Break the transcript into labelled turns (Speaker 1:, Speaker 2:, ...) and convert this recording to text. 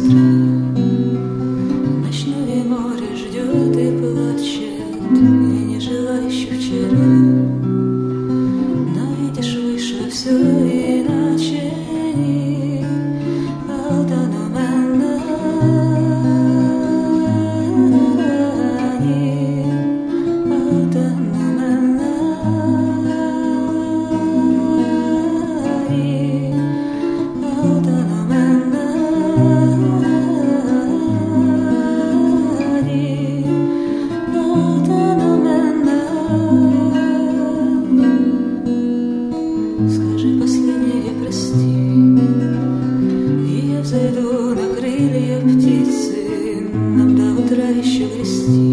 Speaker 1: Ночное море ждет и плачет, и не жила еще вчера. Но видишь, вышло все иначе. Скажи последнее прости, и я взойду на крылья птицы, нам до утра еще грести.